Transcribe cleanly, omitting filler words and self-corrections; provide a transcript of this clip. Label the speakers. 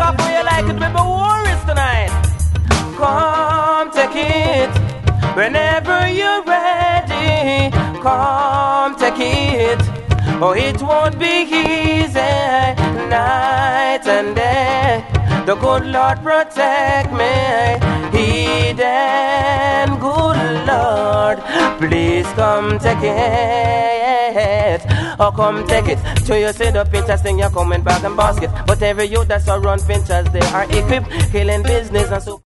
Speaker 1: off how you like it with the worries tonight. Come take it whenever you're ready. Come take it. Oh, it won't be easy night and day. The good Lord protect me. Eden, good Lord, please come take it. Oh, come take it. To you say the pinchers thing, you're coming back and basket. But every youth that's around pinchers, they are equipped, killing business and so.